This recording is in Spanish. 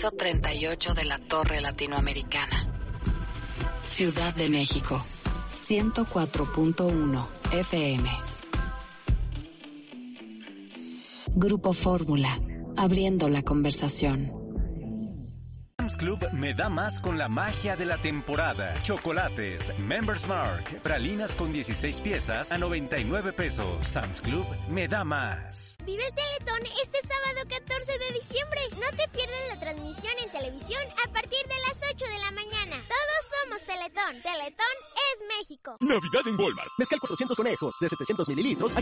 piso 38 de la Torre Latinoamericana. Ciudad de México, 104.1 FM. Grupo Fórmula, abriendo la conversación. Sam's Club me da más con la magia de la temporada. Chocolates, Members Mark, pralinas con 16 piezas a 99 pesos. Sam's Club me da más. Vive el Teletón este sábado 14 de diciembre. No te pierdas la transmisión en televisión a partir de las 8 de la mañana. Todos somos Teletón. Teletón es México. Navidad en Walmart. Mezcal 400 conejos de 700 mililitros a